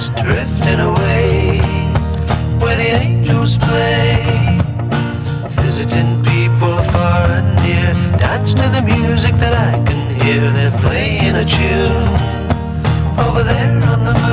just drifting away where the angels play. Visiting people far and near dance to the music that I can hear. They're playing a tune over there on the